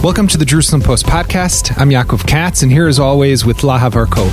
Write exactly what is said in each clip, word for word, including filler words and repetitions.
Welcome to the Jerusalem Post podcast. I'm Yaakov Katz, and here as always with Lahav Arkov.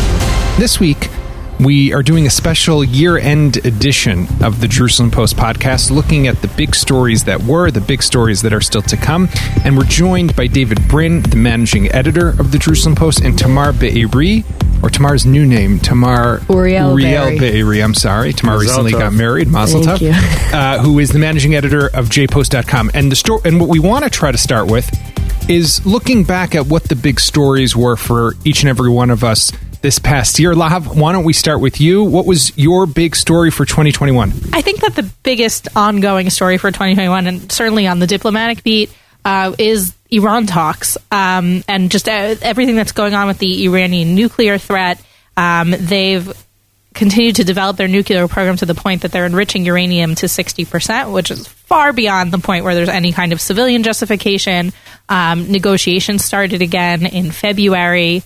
This week, we are doing a special year-end edition of the Jerusalem Post podcast, looking at the big stories that were, the big stories that are still to come. And we're joined by David Brin, the managing editor of the Jerusalem Post, and Tamar Be'eri, or Tamar's new name, Tamar Uriel, Uriel Be'eri, I'm sorry. Tamar Mazel recently tov. got married, Mazel Thank tov, uh, who is the managing editor of j post dot com. And, the sto- and what we want to try to start with is looking back at what the big stories were for each and every one of us this past year. Lahav, why don't we start with you? What was your big story for twenty twenty-one? I think that the biggest ongoing story for twenty twenty-one, and certainly on the diplomatic beat, uh, is Iran talks um, and just uh, everything that's going on with the Iranian nuclear threat. Um, they've continued to develop their nuclear program to the point that they're enriching uranium to sixty percent, which is far beyond the point where there's any kind of civilian justification. Um, negotiations started again in February.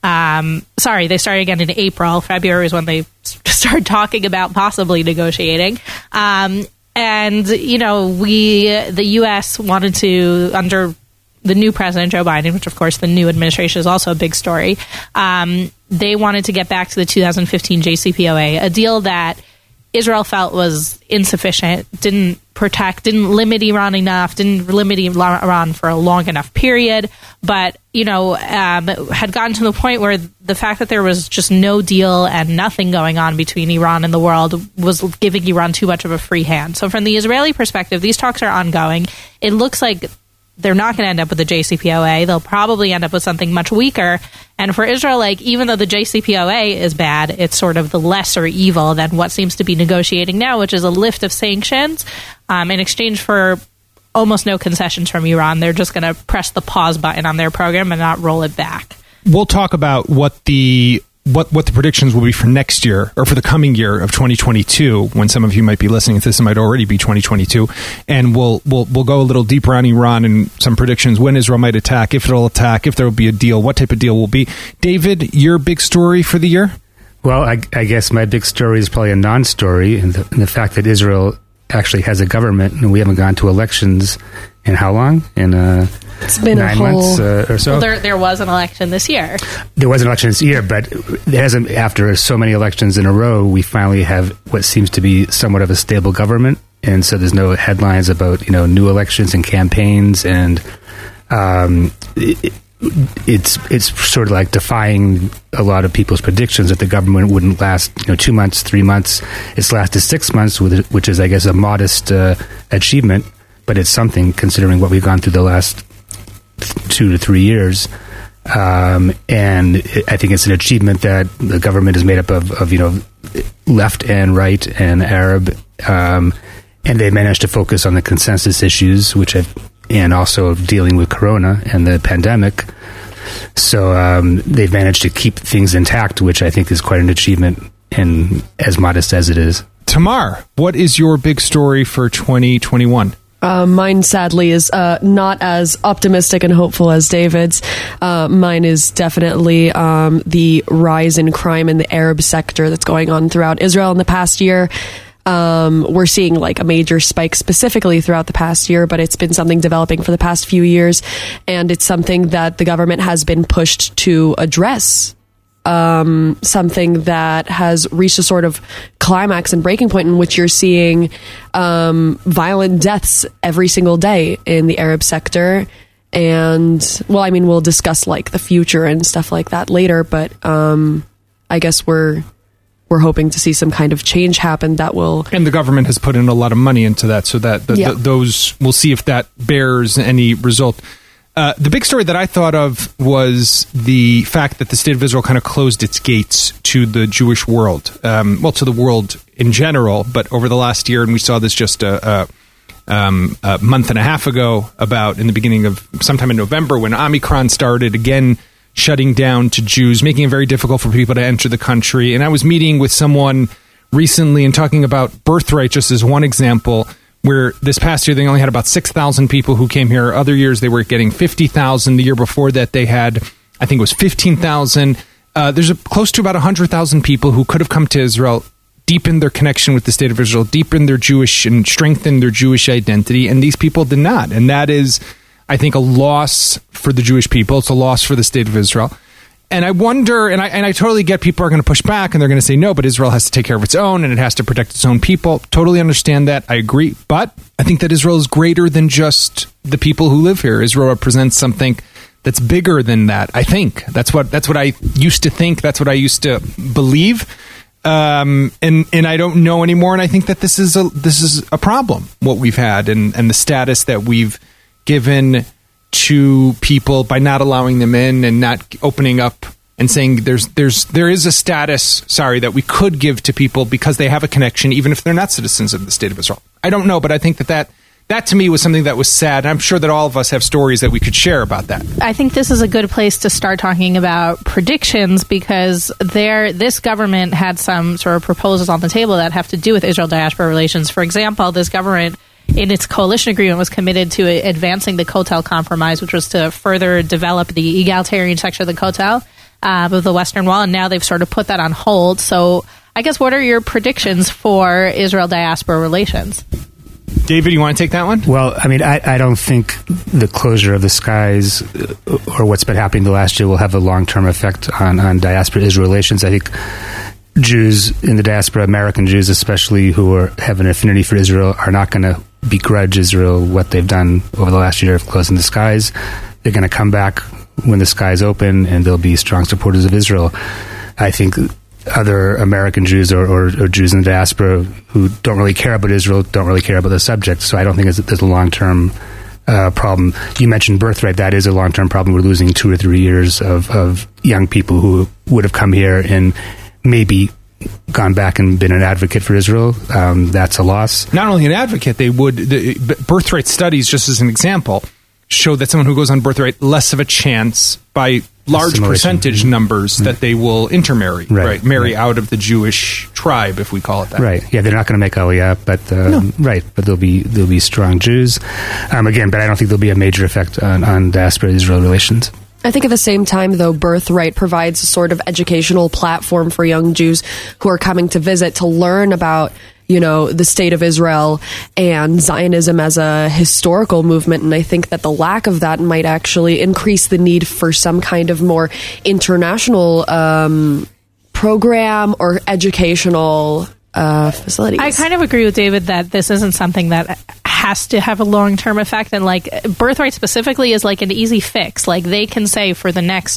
Um, sorry, they started again in April. February is when they started talking about possibly negotiating. Um, and, you know, we, the U S wanted to, under the new president, Joe Biden, which of course the new administration is also a big story, um, they wanted to get back to the two thousand fifteen J C P O A, a deal that Israel felt was insufficient, didn't protect, didn't limit Iran enough, didn't limit Iran for a long enough period, but, you know, um, had gotten to the point where the fact that there was just no deal and nothing going on between Iran and the world was giving Iran too much of a free hand. So from the Israeli perspective, these talks are ongoing. It looks like they're not going to end up with the J C P O A. They'll probably end up with something much weaker. And for Israel, like, even though the J C P O A is bad, it's sort of the lesser evil than what seems to be negotiating now, which is a lift of sanctions um, in exchange for almost no concessions from Iran. They're just going to press the pause button on their program and not roll it back. We'll talk about what the what what the predictions will be for next year, or for the coming year of twenty twenty-two, when some of you might be listening to this, it might already be twenty twenty-two, and we'll we'll we'll go a little deeper on Iran and some predictions, when Israel might attack, if it'll attack, if there will be a deal, what type of deal will be. David, your big story for the year? Well, I, I guess my big story is probably a non-story, in the, in the fact that Israel actually has a government, and we haven't gone to elections in how long? In uh, It's been nine a whole... months uh, or so. Well, there there was an election this year. There was an election this year, but it hasn't. After so many elections in a row, we finally have what seems to be somewhat of a stable government, and so there's no headlines about, you know, new elections and campaigns, and um, it, it's it's sort of like defying a lot of people's predictions that the government wouldn't last, you know, two months, three months. It's lasted six months, with which is, I guess, a modest uh, achievement, but it's something considering what we've gone through the last two to three years. Um, and it, I think it's an achievement that the government is made up of, of you know, left and right and Arab, um, and they managed to focus on the consensus issues, which have, and also dealing with Corona and the pandemic. So um, they've managed to keep things intact, which I think is quite an achievement, and as modest as it is. Tamar, what is your big story for twenty twenty-one? Uh, mine, sadly, is uh, not as optimistic and hopeful as David's. Uh, mine is definitely um, the rise in crime in the Arab sector that's going on throughout Israel in the past year. Um, we're seeing like a major spike specifically throughout the past year, but it's been something developing for the past few years, and it's something that the government has been pushed to address. Um, something that has reached a sort of climax and breaking point in which you're seeing um, violent deaths every single day in the Arab sector. And, well, I mean, we'll discuss like the future and stuff like that later, but um, I guess we're we're hoping to see some kind of change happen that will... And the government has put in a lot of money into that, so that the, Yeah. the, those, we'll see if that bears any result. Uh, the big story that I thought of was the fact that the state of Israel kind of closed its gates to the Jewish world, um, well, to the world in general, but over the last year, and we saw this just a, a, um, a month and a half ago, about in the beginning of sometime in November, when Omicron started, again, shutting down to Jews, making it very difficult for people to enter the country. And I was meeting with someone recently and talking about birthright, just as one example, where this past year they only had about six thousand people who came here. Other years they were getting fifty thousand. The year before that they had, I think it was fifteen thousand. Uh, there's a, close to about one hundred thousand people who could have come to Israel, deepened their connection with the state of Israel, deepened their Jewish and strengthened their Jewish identity, and these people did not. And that is I think, a loss for the Jewish people. It's a loss for the state of Israel. And I wonder, and I and I totally get people are going to push back and they're going to say, no, but Israel has to take care of its own and it has to protect its own people. Totally understand that. I agree. But I think that Israel is greater than just the people who live here. Israel represents something that's bigger than that. I think that's what that's what I used to think. That's what I used to believe. Um, and and I don't know anymore. And I think that this is a this is a problem. What we've had and and the status that we've given to people by not allowing them in and not opening up and saying there's there's there is a status, sorry, that we could give to people because they have a connection, even if they're not citizens of the state of Israel. I don't know, but I think that that, that to me was something that was sad. And I'm sure that all of us have stories that we could share about that. I think this is a good place to start talking about predictions because there this government had some sort of proposals on the table that have to do with Israel-diaspora relations. For example, this government in its coalition agreement was committed to advancing the Kotel Compromise, which was to further develop the egalitarian section of the Kotel, uh, of the Western Wall, and now they've sort of put that on hold. So I guess what are your predictions for Israel-diaspora relations? David, you want to take that one? Well, I mean, I, I don't think the closure of the skies or what's been happening the last year will have a long-term effect on, on diaspora-Israel relations. I think Jews in the diaspora, American Jews especially, who are, have an affinity for Israel, are not going to begrudge Israel what they've done over the last year of closing the skies. They're going to come back when the skies open, and they'll be strong supporters of Israel. I think other American Jews or, or, or Jews in the diaspora who don't really care about Israel don't really care about the subject. So I don't think it's, there's a long-term uh, problem. You mentioned birthright. That is a long-term problem. We're losing two or three years of, of young people who would have come here and maybe gone back and been an advocate for Israel. Um, that's a loss. Not only an advocate, they would, the birthright studies, just as an example, show that someone who goes on birthright less of a chance by large percentage mm-hmm. numbers right. that they will intermarry, right? right? Marry right. out of the Jewish tribe, if we call it that. Right. Yeah, they're not going to make Aliyah, but uh, no. right. But they'll be they'll be strong Jews. Um, again, but I don't think there'll be a major effect on, on diaspora-Israel relations. I think at the same time, though, Birthright provides a sort of educational platform for young Jews who are coming to visit to learn about, you know, the state of Israel and Zionism as a historical movement. And I think that the lack of that might actually increase the need for some kind of more international um, program or educational uh, facilities. I kind of agree with David that this isn't something that has to have a long-term effect, and like Birthright specifically is like an easy fix. Like they can say for the next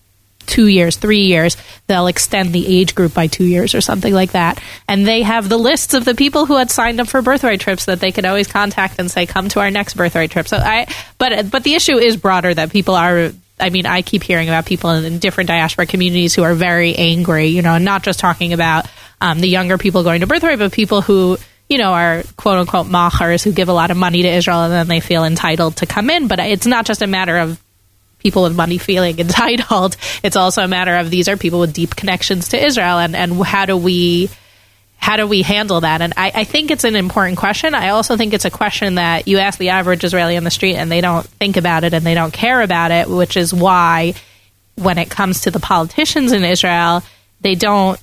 two years, three years, they'll extend the age group by two years or something like that. And they have the lists of the people who had signed up for Birthright trips that they could always contact and say, come to our next Birthright trip. So I, but, but the issue is broader that people are, I mean, I keep hearing about people in different diaspora communities who are very angry, you know, not just talking about um, the younger people going to Birthright, but people who, you know, are quote unquote machars who give a lot of money to Israel and then they feel entitled to come in. But it's not just a matter of people with money feeling entitled. It's also a matter of these are people with deep connections to Israel, and, and how do we how do we handle that? And I, I think it's an important question. I also think it's a question that you ask the average Israeli on the street and they don't think about it and they don't care about it, which is why when it comes to the politicians in Israel, they don't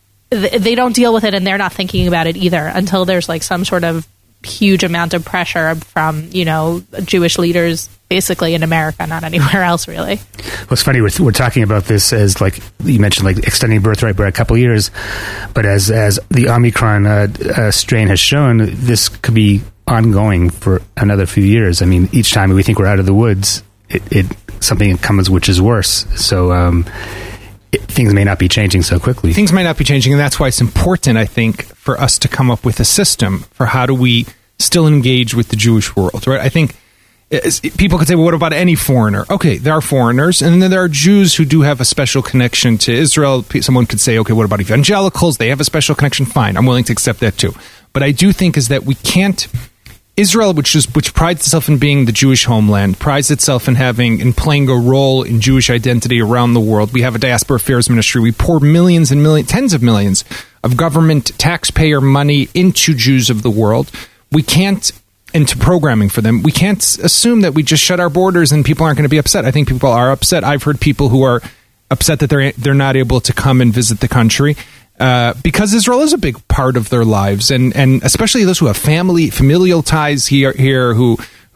they don't deal with it and they're not thinking about it either until there's like some sort of huge amount of pressure from, you know, Jewish leaders basically in America, not anywhere else really. Well, it's funny, we're, we're talking about this as like, you mentioned like extending birthright by a couple of years, but as as the Omicron uh, uh, strain has shown, this could be ongoing for another few years. I mean, each time we think we're out of the woods, it, it something comes which is worse. So, um, It, things may not be changing so quickly. Things might not be changing, and that's why it's important, I think, for us to come up with a system for how do we still engage with the Jewish world, right? I think people could say, well, what about any foreigner? Okay, there are foreigners, and then there are Jews who do have a special connection to Israel. Someone could say, okay, what about evangelicals? They have a special connection. Fine, I'm willing to accept that too. But I do think is that we can't... Israel, which is which prides itself in being the Jewish homeland, prides itself in having in playing a role in Jewish identity around the world. We have a diaspora affairs ministry. We pour millions and millions, tens of millions of government taxpayer money into Jews of the world. We can't, into programming for them. We can't assume that we just shut our borders and people aren't going to be upset. I think people are upset. I've heard people who are upset that they're they're not able to come and visit the country. Uh, because Israel is a big part of their lives, and, and especially those who have family, familial ties here, here who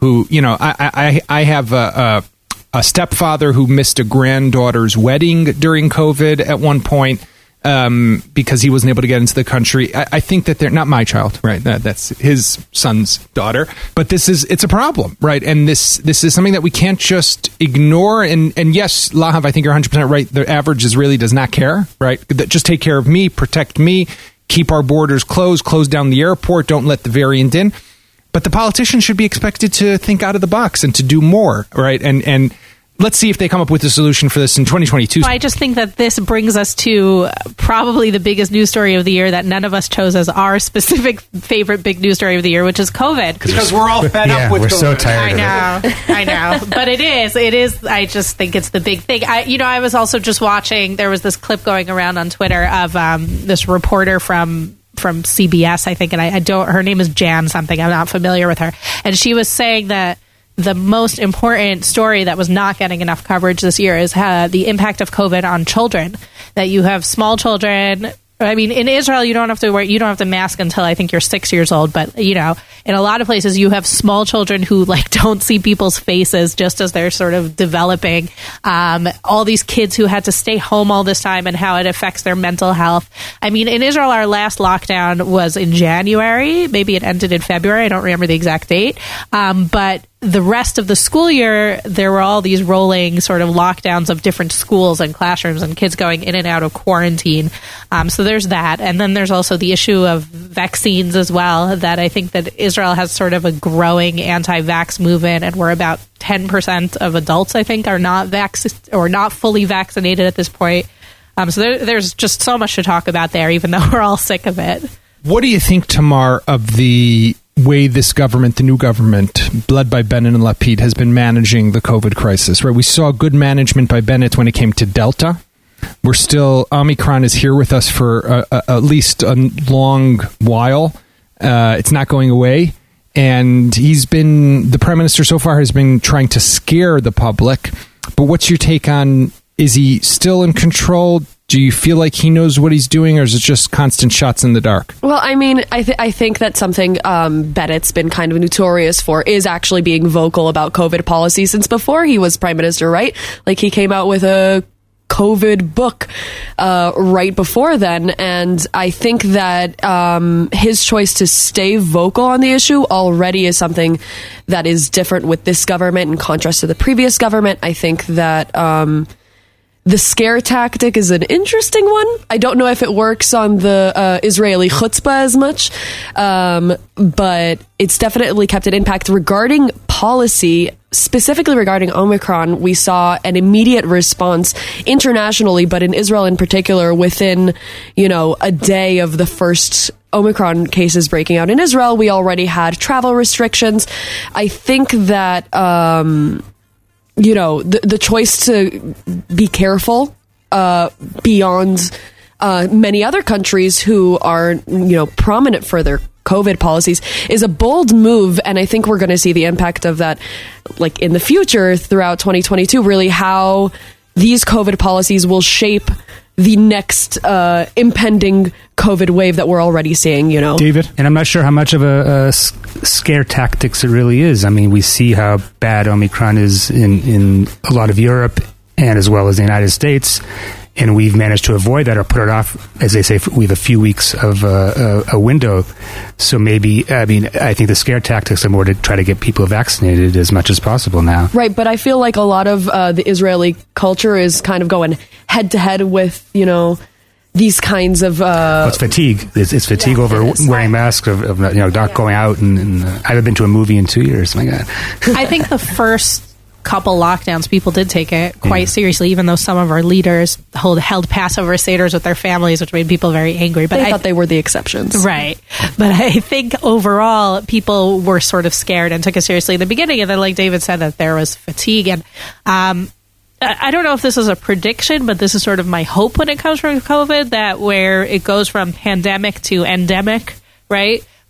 who, you know, I I, I have a, a, a stepfather who missed a granddaughter's wedding during COVID at one point. Um, because he wasn't able to get into the country. I, I think that they're not my child, right? That, that's his son's daughter. But this is, it's a problem, right? And this, this is something that we can't just ignore. And, and yes, Lahav, I think you're one hundred percent right. The average Israeli does not care, right? Just take care of me, protect me, keep our borders closed, close down the airport, don't let the variant in. But the politicians should be expected to think out of the box and to do more, right? And, and, let's see if they come up with a solution for this in twenty twenty-two. I just think that this brings us to probably the biggest news story of the year that none of us chose as our specific favorite big news story of the year, which is COVID. Because we're all fed yeah, up with we're COVID. so tired I know, of it. I know. But it is, it is, I just think it's the big thing. I, you know, I was also just watching, there was this clip going around on Twitter of um, this reporter from from C B S, I think, and I, I don't, her name is Jan something, I'm not familiar with her. And she was saying that the most important story that was not getting enough coverage this year is uh, the impact of COVID on children. That you have small children. I mean, in Israel, you don't have to wear, you don't have to mask until I think you're six years old. But, you know, in a lot of places, you have small children who like don't see people's faces just as they're sort of developing. Um, all these kids who had to stay home all this time and how it affects their mental health. I mean, in Israel, our last lockdown was in January. Maybe it ended in February. I don't remember the exact date. Um, but the rest of the school year, there were all these rolling sort of lockdowns of different schools and classrooms and kids going in and out of quarantine. Um, so there's that. And then there's also the issue of vaccines as well, that I think that Israel has sort of a growing anti-vax movement, and we're about ten percent of adults, I think, are not vac- or not fully vaccinated at this point. Um, so there, there's just so much to talk about there, even though we're all sick of it. What do you think, Tamar, of the way this government, the new government, led by Bennett and Lapid, has been managing the COVID crisis? Right, we saw good management by Bennett when it came to Delta. We're still, Omicron is here with us for uh, uh, at least a long while. Uh, it's not going away. And he's been, the prime minister so far has been trying to scare the public. But what's your take on, is he still in control? Do you feel like he knows what he's doing, or is it just constant shots in the dark? Well, I mean, I, th- I think that's something um, Bennett's been kind of notorious for, is actually being vocal about COVID policy since before he was prime minister, right? Like, he came out with a COVID book uh, right before then, and I think that um, his choice to stay vocal on the issue already is something that is different with this government in contrast to the previous government. I think that Um, the scare tactic is an interesting one. I don't know if it works on the uh, Israeli chutzpah as much, um, but it's definitely kept an impact. Regarding policy, specifically regarding Omicron, we saw an immediate response internationally, but in Israel in particular, within, you know, a day of the first Omicron cases breaking out in Israel, we already had travel restrictions. I think that Um, you know, the, the choice to be careful uh, beyond uh, many other countries who are, you know, prominent for their COVID policies is a bold move. And I think we're going to see the impact of that, like, in the future throughout twenty twenty-two, really how these COVID policies will shape the next uh, impending COVID wave that we're already seeing, you know. David? And I'm not sure how much of a, a scare tactics it really is. I mean, we see how bad Omicron is in, in a lot of Europe and as well as the United States. And we've managed to avoid that or put it off, as they say, we have a few weeks of uh, a, a window. So maybe, I mean, I think the scare tactics are more to try to get people vaccinated as much as possible now. Right, but I feel like a lot of uh, the Israeli culture is kind of going head to head with, you know, these kinds of... Uh, well, it's fatigue. It's, it's fatigue yeah, over it is. wearing masks, of, of you know, not Yeah. going out. And, and uh, I haven't been to a movie in two years. My God. I think the first couple lockdowns, people did take it quite Yeah. seriously, even though some of our leaders hold, held Passover Seders with their families, which made people very angry. But they I thought they were the exceptions. Right. But I think overall, people were sort of scared and took it seriously in the beginning. And then, like David said, that there was fatigue. And um, I I don't know if this is a prediction, but this is sort of my hope when it comes from COVID, that where it goes from pandemic to endemic, right?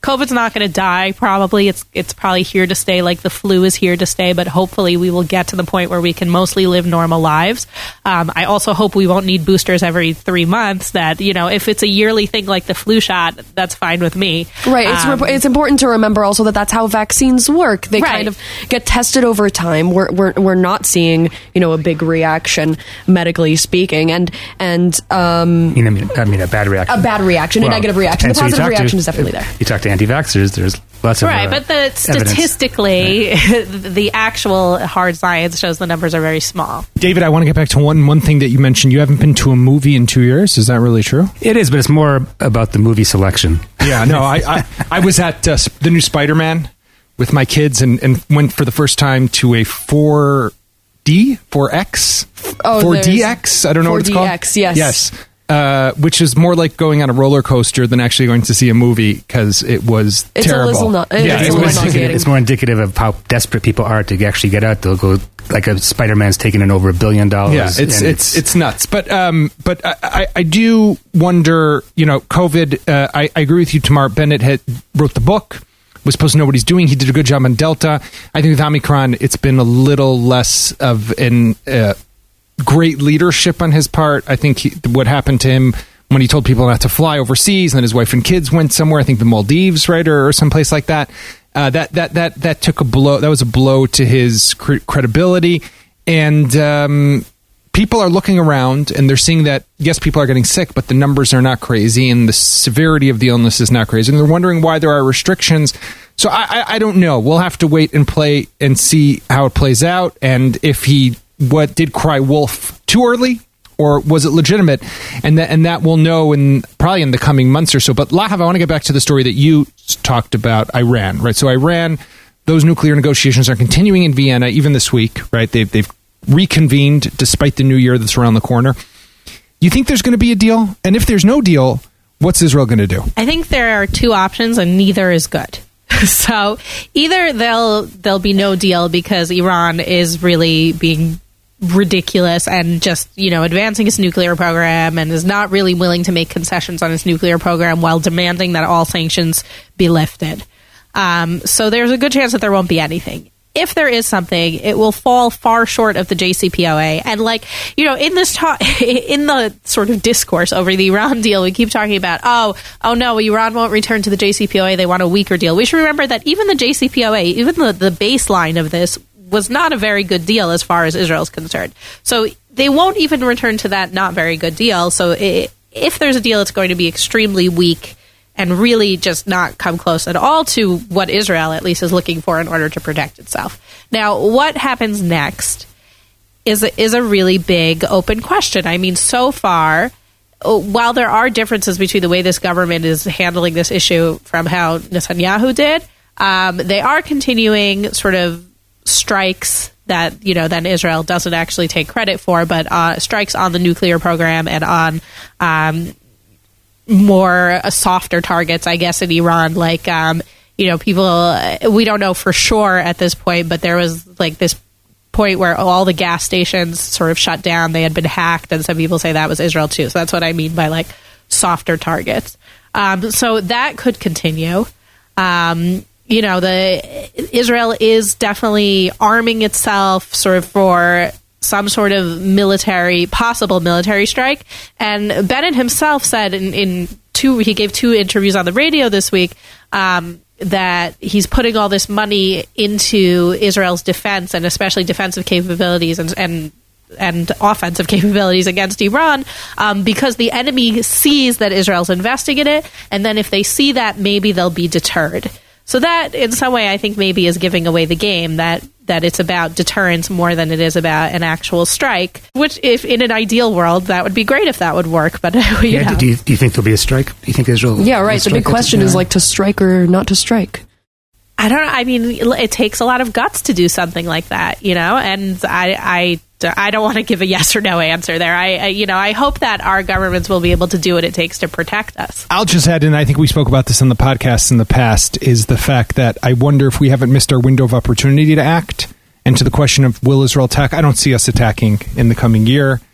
COVID's not going to die. Probably it's it's probably here to stay, like the flu is here to stay. But hopefully we will get to the point where we can mostly live normal lives. Um, I also hope we won't need boosters every three months. That, you know, if it's a yearly thing like the flu shot, that's fine with me. Right. It's um, re- it's important to remember also that that's how vaccines work. They Right. kind of get tested over time. We're we're we're not seeing, you know, a big reaction medically speaking, and and um, I mean, I mean, a bad reaction. a bad reaction, Well, a negative reaction. The and so you positive talk to- reaction is definitely there. You talk to anti-vaxxers, there's lots of Right, uh, but the evidence. statistically, the actual hard science shows the numbers are very small. David, I want to get back to one one thing that you mentioned. You haven't been to a movie in two years. Is that really true? It is, but it's more about the movie selection. Yeah, no, I I, I was at uh, the new Spider-Man with my kids and, and went for the first time to a four D, four X, Oh, four D there's X. I don't know what it's called. four D X, yes. Yes. Uh, which is more like going on a roller coaster than actually going to see a movie because it was It's a terrible. little not- it yeah, is a it little was, not- indicative, it's more indicative of how desperate people are to actually get out. They'll go like a Spider-Man's taking in over a billion dollars. yeah, it's and it's it's nuts. But um, but I, I, I do wonder. You know, COVID. Uh, I, I agree with you. Tamar Bennett had, wrote the book. Was supposed to know what he's doing. He did a good job on Delta. I think with Omicron, it's been a little less of an uh, great leadership on his part. I think he, what happened to him when he told people not to fly overseas, and then his wife and kids went somewhere. I think the Maldives, right, or, or someplace like that. Uh, that that that that took a blow. That was a blow to his cre- credibility, and um, people are looking around and they're seeing that yes, people are getting sick, but the numbers are not crazy, and the severity of the illness is not crazy, and they're wondering why there are restrictions. So I, I, I don't know. We'll have to wait and play and see how it plays out, and if he what did cry wolf too early, or was it legitimate, and that and that we'll know in probably in the coming months or so. But Lahav, I want to get back to the story that you talked about, Iran, right? So Iran, those nuclear negotiations are continuing in Vienna even this week, right? They've they've reconvened despite the new year that's around the corner. You think there's going to be a deal? And if there's no deal, what's Israel going to do? I think there are two options, and neither is good. So either they'll there'll be no deal because Iran is really being ridiculous and just, you know, advancing its nuclear program and is not really willing to make concessions on its nuclear program while demanding that all sanctions be lifted. Um, so there's a good chance that there won't be anything. If there is something, it will fall far short of the J C P O A. And like, you know, in this talk, in the sort of discourse over the Iran deal, we keep talking about, oh, oh no, Iran won't return to the J C P O A. They want a weaker deal. We should remember that even the J C P O A, even the, the baseline of this was not a very good deal as far as Israel's concerned. So they won't even return to that not very good deal. So it, if there's a deal, it's going to be extremely weak and really just not come close at all to what Israel at least is looking for in order to protect itself. Now, what happens next is a, is a really big open question. I mean, so far, while there are differences between the way this government is handling this issue from how Netanyahu did, um, they are continuing sort of strikes that, you know, then Israel doesn't actually take credit for, but uh, strikes on the nuclear program and on um, more uh, softer targets, I guess, in Iran. Like, um, you know, people, uh, we don't know for sure at this point, but there was like this point where all the gas stations sort of shut down. They had been hacked, and some people say that was Israel too. So that's what I mean by like softer targets. Um, so that could continue. Um, you know, the Israel is definitely arming itself sort of for some sort of military, possible military strike. And Bennett himself said in, in two, he gave two interviews on the radio this week, um, that he's putting all this money into Israel's defense and especially defensive capabilities and, and and offensive capabilities against Iran, um, because the enemy sees that Israel's investing in it, and then if they see that, maybe they'll be deterred. So that, in some way, I think maybe is giving away the game, that that it's about deterrence more than it is about an actual strike, which, if in an ideal world, that would be great if that would work. But, you yeah, know. do, you, do you think there'll be a strike? Do you think Israel Yeah, will right. The strike big question it? is Yeah. like to strike or not to strike. I don't know. I mean, it takes a lot of guts to do something like that, you know, and I, I, I don't want to give a yes or no answer there. I, I, you know, I hope that our governments will be able to do what it takes to protect us. I'll just add, and I think we spoke about this on the podcast in the past, is the fact that I wonder if we haven't missed our window of opportunity to act. And to the question of will Israel attack, I don't see us attacking in the coming year.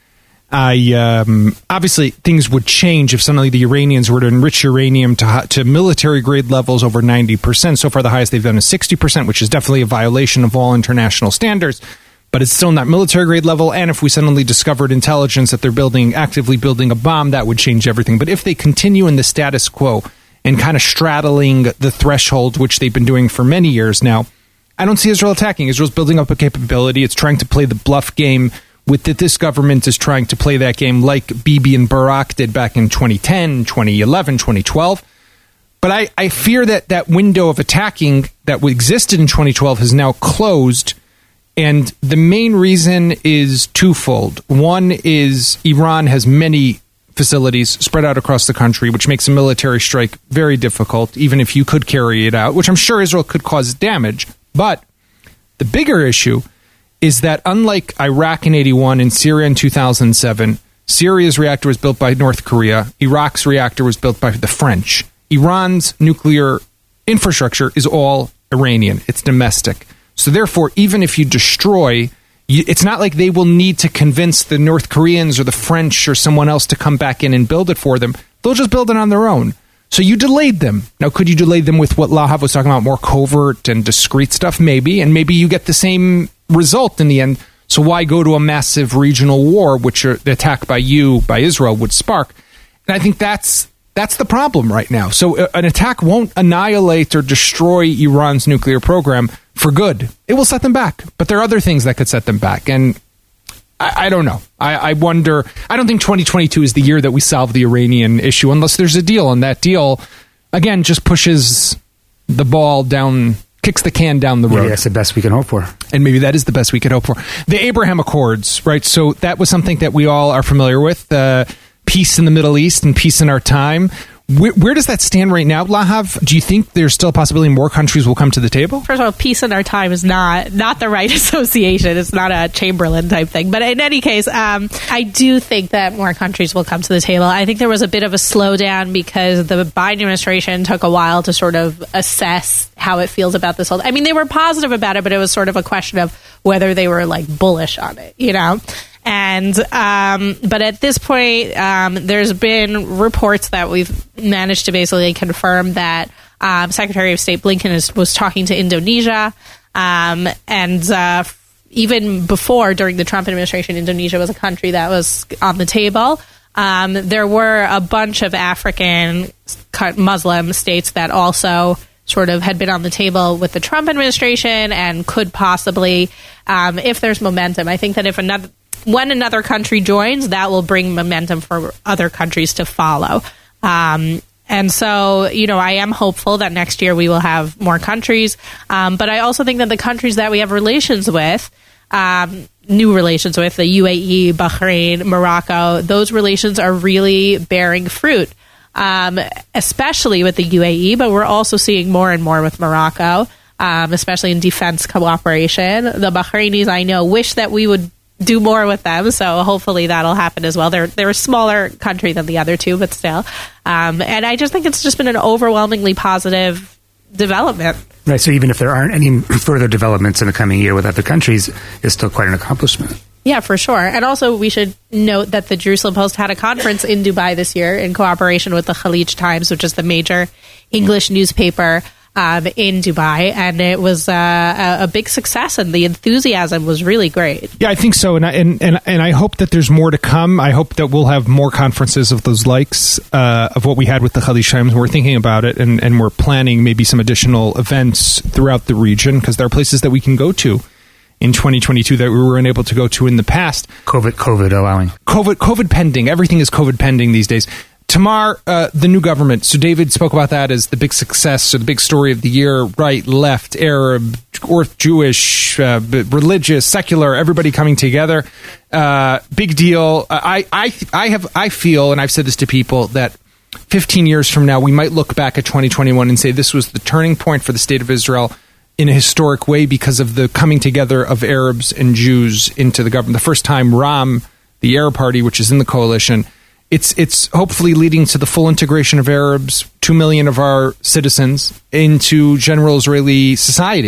I um, obviously things would change if suddenly the Iranians were to enrich uranium to to military grade levels over ninety percent. So far, the highest they've done is sixty percent, which is definitely a violation of all international standards. But it's still not military grade level. And if we suddenly discovered intelligence that they're building, actively building a bomb, that would change everything. But if they continue in the status quo and kind of straddling the threshold, which they've been doing for many years now, I don't see Israel attacking. Israel's building up a capability. It's trying to play the bluff game with that this government is trying to play that game like Bibi and Barak did back in twenty ten, twenty eleven, twenty twelve. But I, I fear that that window of attacking that existed in twenty twelve has now closed. And the main reason is twofold. One is Iran has many facilities spread out across the country, which makes a military strike very difficult, even if you could carry it out, which I'm sure Israel could cause damage. But the bigger issue is that unlike Iraq in eighty-one and Syria in two thousand seven, Syria's reactor was built by North Korea. Iraq's reactor was built by the French. Iran's nuclear infrastructure is all Iranian. It's domestic. So therefore, even if you destroy, you, it's not like they will need to convince the North Koreans or the French or someone else to come back in and build it for them. They'll just build it on their own. So you delayed them. Now, could you delay them with what Lahav was talking about, more covert and discreet stuff? Maybe. And maybe you get the same result in the end. So why go to a massive regional war, which are, the attack by you, by Israel, would spark? And I think that's that's the problem right now. So uh, an attack won't annihilate or destroy Iran's nuclear program for good. It will set them back. But there are other things that could set them back. And I, I don't know. I, I wonder. I don't think twenty twenty-two is the year that we solve the Iranian issue unless there's a deal. And that deal, again, just pushes the ball down, kicks the can down the road. Maybe that's the best we can hope for. And maybe that is the best we could hope for. The Abraham Accords, right? So that was something that we all are familiar with. Uh, peace in the Middle East and peace in our time. Where, where does that stand right now, Lahav? Do you think there's still a possibility more countries will come to the table? First of all, peace in our time is not not the right association. It's not a Chamberlain type thing. But in any case, um, I do think that more countries will come to the table. I think there was a bit of a slowdown because the Biden administration took a while to sort of assess how it feels about this whole. I mean, they were positive about it, but it was sort of a question of whether they were like bullish on it, you know? And um, but at this point, um, there's been reports that we've managed to basically confirm that um, Secretary of State Blinken is, was talking to Indonesia. Um, and uh, even before, during the Trump administration, Indonesia was a country that was on the table. Um, there were a bunch of African Muslim states that also sort of had been on the table with the Trump administration and could possibly, um, if there's momentum, I think that if another when another country joins, that will bring momentum for other countries to follow. Um, and so, you know, I am hopeful that next year we will have more countries. Um, but I also think that the countries that we have relations with, um, new relations with, the U A E, Bahrain, Morocco, those relations are really bearing fruit, um, especially with the U A E. But we're also seeing more and more with Morocco, um, especially in defense cooperation. The Bahrainis, I know, wish that we would do more with them, so hopefully that'll happen as well. They're they're a smaller country than the other two, but still. Um, and I just think it's just been an overwhelmingly positive development. Right, so even if there aren't any further developments in the coming year with other countries, it's still quite an accomplishment. Yeah, for sure. And also we should note that the Jerusalem Post had a conference in Dubai this year in cooperation with the Khalij Times, which is the major English newspaper Um, in Dubai, and it was uh, a, a big success, and the enthusiasm was really great. Yeah, I think so, and I, and, and and I hope that there's more to come. I hope that we'll have more conferences of those likes uh, of what we had with the Khalij Times. We're thinking about it, and, and we're planning maybe some additional events throughout the region, because there are places that we can go to in twenty twenty-two that we were unable to go to in the past. COVID, COVID allowing. COVID, COVID pending. Everything is COVID pending these days. Tamar, uh, the new government. So David spoke about that as the big success or the big story of the year. Right, left, Arab, or Jewish, uh, religious, secular, everybody coming together. Uh, big deal. I, I, I have, I feel, and I've said this to people, that fifteen years from now, we might look back at twenty twenty-one and say this was the turning point for the state of Israel in a historic way because of the coming together of Arabs and Jews into the government. The first time Ram, the Arab party, which is in the coalition, It's it's hopefully leading to the full integration of Arabs, two million of our citizens, into general Israeli society.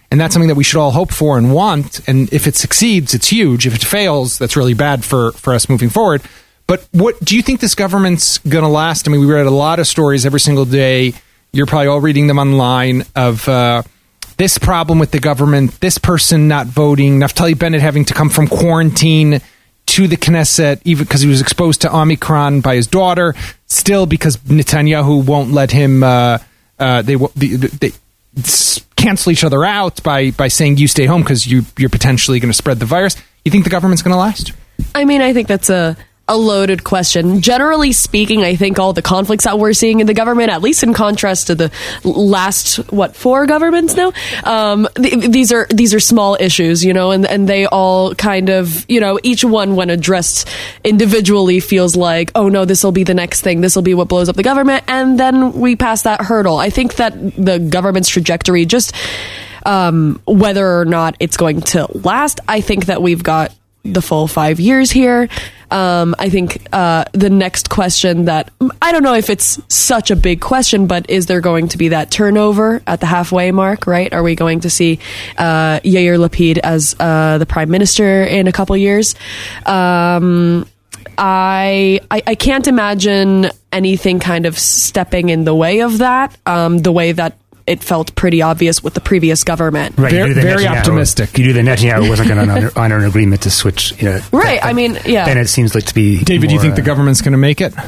And that's something that we should all hope for and want. And if it succeeds, it's huge. If it fails, that's really bad for, for us moving forward. But what do you think this government's going to last? I mean, we read a lot of stories every single day. You're probably all reading them online of uh, this problem with the government, this person not voting, Naftali Bennett having to come from quarantine to the Knesset, even because he was exposed to Omicron by his daughter, still because Netanyahu won't let him, uh, uh, they, they, they cancel each other out by, by saying you stay home because you, you're potentially going to spread the virus. You think the government's going to last? I mean, I think that's a... a loaded question. Generally speaking, I think all the conflicts that we're seeing in the government, at least in contrast to the last, what, four governments now, um, th- these are these are small issues, you know, and, and they all kind of, you know, each one when addressed individually feels like, oh no, this will be the next thing, this will be what blows up the government, and then we pass that hurdle. I think that the government's trajectory, just um, whether or not it's going to last, I think that we've got the full five years here. Um, I think uh, the next question that, I don't know if it's such a big question, but is there going to be that turnover at the halfway mark, right? Are we going to see uh, Yair Lapid as uh, the prime minister in a couple years? Um, I, I I can't imagine anything kind of stepping in the way of that, um, the way that it felt pretty obvious with the previous government. Right, very, very optimistic. You knew that Netanyahu wasn't going to honor, honor an agreement to switch. You know, right, that, I mean, yeah. Then it seems like to be... David, do you think uh, the government's going to make it?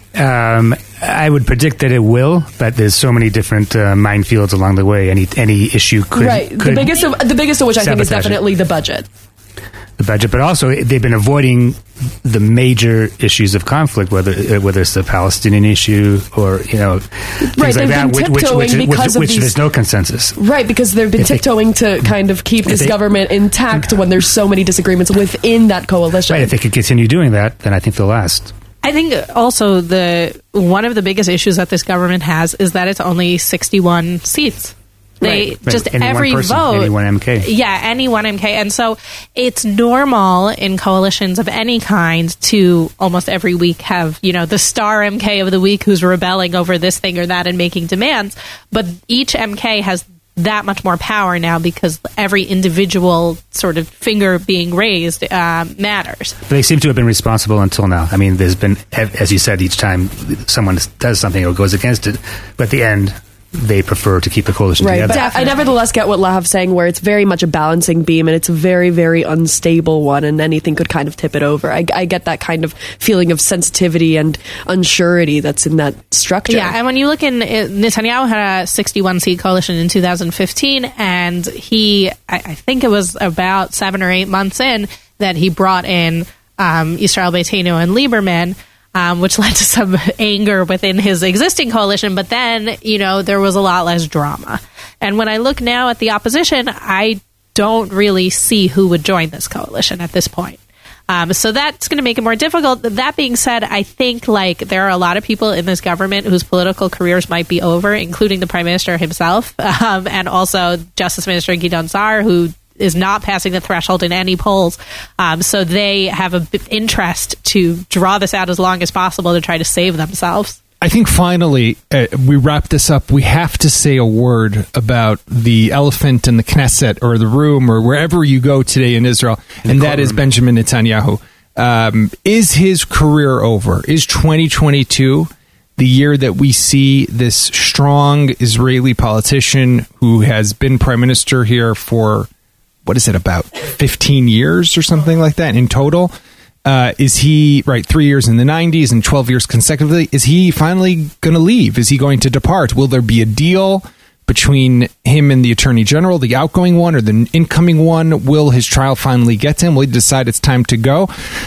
Um, I would predict that it will, but there's so many different uh, minefields along the way. Any any issue could... Right, could the biggest of, the biggest of which I think is definitely it. the budget. The budget, but also they've been avoiding the major issues of conflict, whether whether it's the Palestinian issue or you know things right, like that, which, which, which, because which, which these, there's no consensus. Right, because they've been if tiptoeing they, to kind of keep this they, government intact when there's so many disagreements within that coalition. Right, if they could continue doing that, then I think they'll last. I think also the one of the biggest issues that this government has is that it's only sixty-one seats. They right. just right. Any every one person, vote, any one M K. Yeah, any one M K. And so it's normal in coalitions of any kind to almost every week have, you know, the star M K of the week who's rebelling over this thing or that and making demands. But each M K has that much more power now because every individual sort of finger being raised uh, matters. But they seem to have been responsible until now. I mean, there's been, as you said, each time someone does something or goes against it, but at the end, they prefer to keep the coalition right, together. But I nevertheless get what Lahav's saying, where it's very much a balancing beam, and it's a very, very unstable one, and anything could kind of tip it over. I, I get that kind of feeling of sensitivity and unsurety that's in that structure. Yeah, and when you look in, Netanyahu had a sixty-one seat coalition in two thousand fifteen, and he, I, I think it was about seven or eight months in, that he brought in um, Yisrael Beitenu and Lieberman, Um, which led to some anger within his existing coalition. But then, you know, there was a lot less drama. And when I look now at the opposition, I don't really see who would join this coalition at this point. Um, so that's going to make it more difficult. That being said, I think like there are a lot of people in this government whose political careers might be over, including the prime minister himself, um, and also Justice Minister Gideon Sa'ar, who is not passing the threshold in any polls. Um, so they have an interest to draw this out as long as possible to try to save themselves. I think finally, uh, we wrap this up. We have to say a word about the elephant in the Knesset or the room or wherever you go today in Israel, in and that is Benjamin Netanyahu. Um, is his career over? Is twenty twenty-two the year that we see this strong Israeli politician who has been prime minister here for what is it, about fifteen years or something like that in total? Uh, is he, right, three years in the nineties and twelve years consecutively, is he finally going to leave? Is he going to depart? Will there be a deal between him and the Attorney General, the outgoing one or the incoming one? Will his trial finally get to him? Will he decide it's time to go?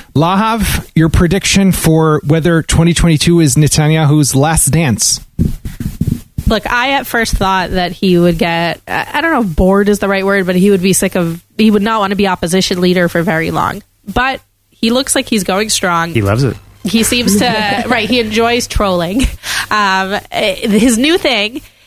Lahav, your prediction for whether twenty twenty-two is Netanyahu's last dance? Look, I at first thought that he would get, I don't know if bored is the right word, but he would be sick of, he would not want to be opposition leader for very long. But he looks like he's going strong. He loves it. He seems to, right, he enjoys trolling. Um, his new thing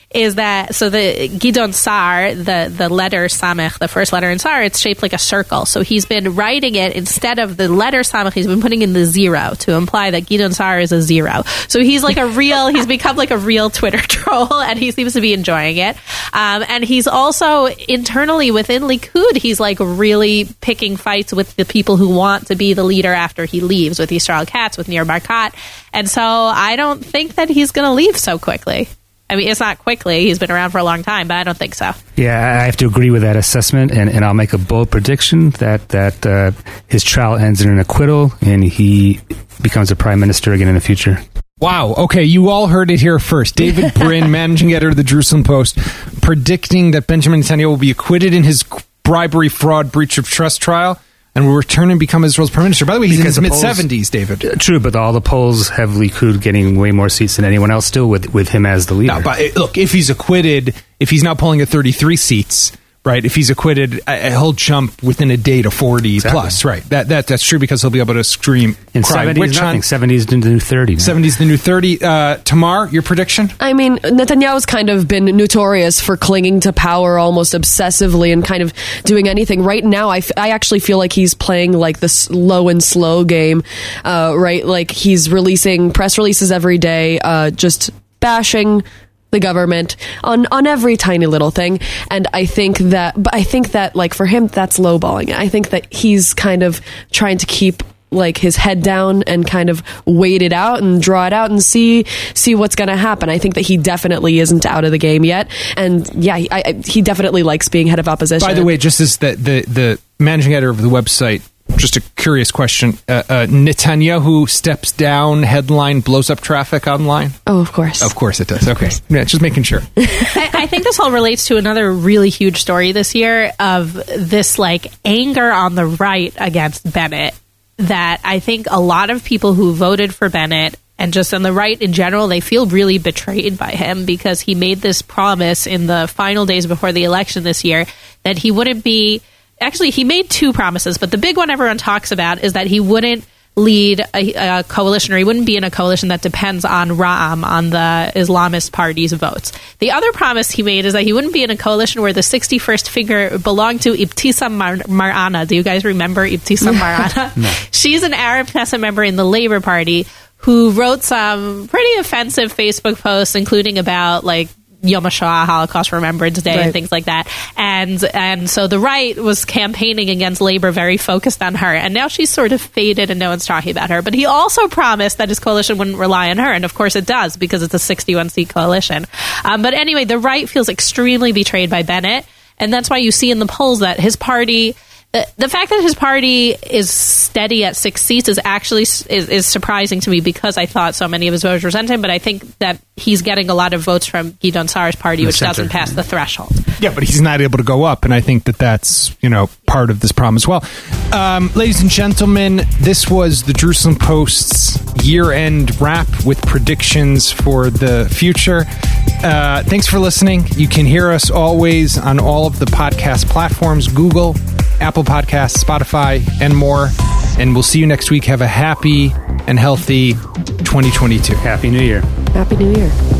is that so the Gidon Sar, the the letter Samech, the first letter in Sar, it's shaped like a circle. So he's been writing it instead of the letter Samech, he's been putting in the zero to imply that Gidon Sar is a zero. So he's like a real, he's become like a real Twitter troll, and he seems to be enjoying it. Um, and he's also internally within Likud, he's like really picking fights with the people who want to be the leader after he leaves, with Yisrael Katz, with Nir Barkat. And so I don't think that he's going to leave so quickly. I mean, it's not quickly. He's been around for a long time, but I don't think so. Yeah, I have to agree with that assessment, and, and I'll make a bold prediction that, that uh, his trial ends in an acquittal, and he becomes a prime minister again in the future. Wow. Okay, you all heard it here first. David Brin, managing editor of the Jerusalem Post, predicting that Benjamin Netanyahu will be acquitted in his bribery, fraud, breach of trust trial, and will return and become Israel's prime minister. By the way, he's because in his mid-seventies, David. True, but all the polls have Likud getting way more seats than anyone else still with, with him as the leader. No, but look, if he's acquitted, if he's now polling at thirty-three seats, right, if he's acquitted, uh, he'll jump within a day to forty exactly. plus, right. That, that That's true because he'll be able to scream, in cry, seventies, witch nothing. hunt. seventies the new thirty. Man. seventies the new thirty. Uh, Tamar, your prediction? I mean, Netanyahu's kind of been notorious for clinging to power almost obsessively and kind of doing anything. Right now, I, f- I actually feel like he's playing like this low and slow game, uh, right? Like he's releasing press releases every day, uh, just bashing the government on on every tiny little thing. And I think that but I think that like for him that's lowballing it. I think that he's kind of trying to keep like his head down and kind of wait it out and draw it out and see see what's going to happen. I think that he definitely isn't out of the game yet, and yeah, he, I, he definitely likes being head of opposition. By the way, just as the the, the managing editor of the website, just a curious question. Uh, uh, Netanyahu steps down, headline blows up traffic online? Oh, of course. Of course it does. Okay. Yeah, just making sure. I, I think this all relates to another really huge story this year of this like anger on the right against Bennett, that I think a lot of people who voted for Bennett and just on the right in general, they feel really betrayed by him because he made this promise in the final days before the election this year that he wouldn't be... Actually, he made two promises, but the big one everyone talks about is that he wouldn't lead a, a coalition, or he wouldn't be in a coalition that depends on Ra'am, on the Islamist party's votes. The other promise he made is that he wouldn't be in a coalition where the sixty-first figure belonged to Ibtisam Mar- Mar'ana. Do you guys remember Ibtisam Mar'ana? No. She's an Arab Knesset member in the Labour Party who wrote some pretty offensive Facebook posts, including about, like, Yom HaShoah, Holocaust Remembrance Day, right, and things like that. And and so the right was campaigning against Labour, very focused on her. And now she's sort of faded and no one's talking about her. But he also promised that his coalition wouldn't rely on her. And of course it does, because it's a sixty-one seat coalition. Um, but anyway, the right feels extremely betrayed by Bennett. And that's why you see in the polls that his party... The, the fact that his party is steady at six seats is actually is, is surprising to me, because I thought so many of his voters resent him, but I think that he's getting a lot of votes from Gidon Sar's party, which center. doesn't pass the threshold. Yeah, but he's not able to go up, and I think that that's, you know, part of this problem as well. Um, ladies and gentlemen, this was the Jerusalem Post's year-end wrap with predictions for the future. Uh, thanks for listening. You can hear us always on all of the podcast platforms, Google, Apple Podcasts, Spotify, and more. And we'll see you next week. Have a happy and healthy twenty twenty-two. Happy New Year. Happy New Year.